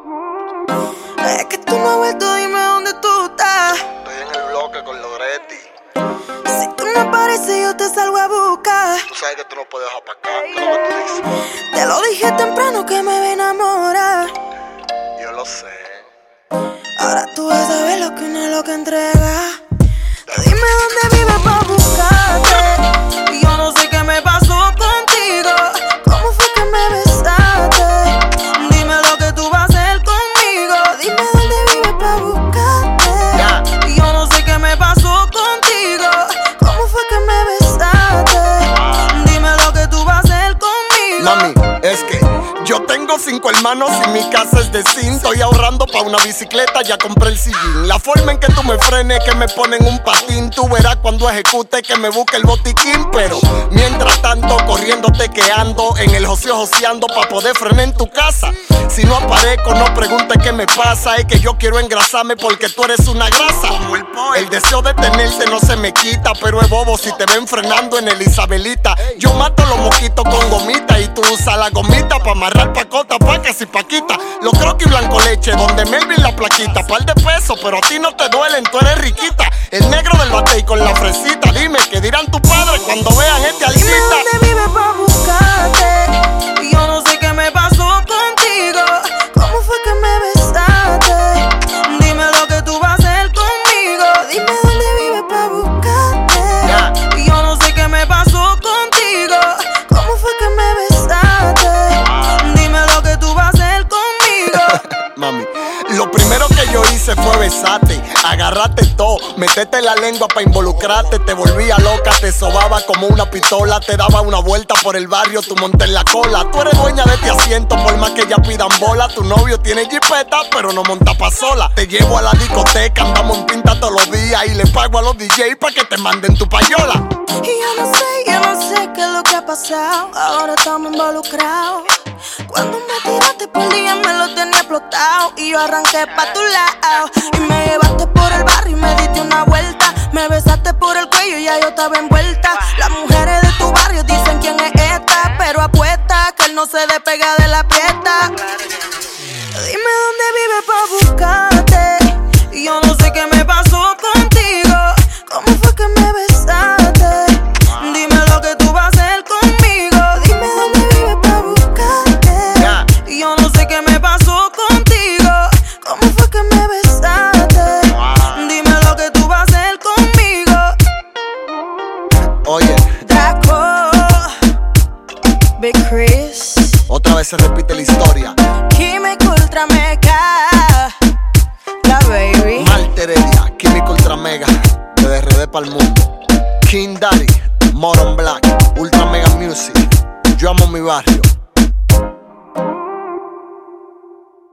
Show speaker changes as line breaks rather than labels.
Es que tú no has vuelto, dime dónde tú estás.
Estoy en el bloque con Loretti.
Si tú no apareces, yo te salgo a buscar.
Tú sabes que tú no puedes dejar pa' acá. ¿Qué es lo que tú dices?
Te lo dije temprano que me voy a enamorar.
Yo lo sé.
Ahora tú vas a ver lo que una loca entrega. Dime dónde vives pa' buscarte. Y yo no sé qué me pasó contigo. ¿Cómo fue que me besaste? Dime lo que tú vas a hacer conmigo. Dime dónde vives pa' buscarte. Y yo no sé qué me pasó contigo. ¿Cómo fue que me besaste? Dime lo que tú vas a hacer conmigo.
Mami, es que yo tengo 5 hermanos y mi casa es de zinc. Estoy ahorrando pa' una bicicleta, ya compré el sillín. La forma en que tú me frenes, que me ponen un patín. Tú verás cuando ejecute que me busque el botiquín. Pero mientras tanto, corriendo te queando en el joseo joseando pa' poder frenar en tu casa. Si no aparezco, no preguntes qué me pasa. Es que yo quiero engrasarme porque tú eres una grasa. El deseo de tenerte no se me quita, pero es bobo si te ven frenando en el Isabelita. Yo mato los mosquitos con gomita y tú usas la gomita pa' amarrar pacota, pacas y paquita. Los croquis blanco leche, donde Melvin la plaquita. Par de pesos, pero a ti no te duelen, tú eres riquita. El negro del batey con la fresita. Dime, ¿qué dirán tus padres cuando vean este
Dime
alcista?
dónde vives pa' buscarte. Y yo no sé qué me pasó contigo. ¿Cómo fue que me besaste? Dime lo que tú vas a hacer conmigo. Dime dónde vives pa' buscarte. Y yo no sé qué me pasó contigo. ¿Cómo fue que me besaste? Dime lo que tú vas a hacer conmigo.
Mami, lo primero que yo hice fue besarte, agarrarte todo, meterte la lengua pa' involucrarte. Te volvía loca, te sobaba como una pistola. Te daba una vuelta por el barrio, tú monté en la cola. Tú eres dueña de este asiento por más que ya pidan bola. Tu novio tiene jipeta, pero no monta pa' sola. Te llevo a la discoteca, andamos en pinta todos los días. Y le pago a los DJs pa' que te manden tu payola.
Y yo no sé qué es lo que ha pasado. Ahora estamos involucrados. Cuando me tiraste por día me lo tenía explotado. Y yo arranqué pa' tu lado. Y me llevaste por el barrio y me diste una vuelta. Me besaste por el cuello y ya yo estaba envuelta. Las mujeres de tu barrio dicen quién es esta, pero apuesta que él no se despega de la prieta. Dime dónde vives pa' buscarte. Y yo no sé qué me pasó contigo. ¿Cómo fue que me besaste? Dime lo que tú vas a hacer conmigo. Dime dónde vives pa' buscarte. Y yo no sé qué me pasó contigo. ¿Cómo fue que me besaste? Dime lo que tú vas a hacer conmigo.
Oye,
Draco, Big Chris,
otra vez se repite la historia.
Química Ultra Mega, la baby.
Malte Heredia, Química Ultra Mega, de RD pa'l mundo. King Daddy, Moron Black, Ultra Mega Music. Yo amo mi barrio.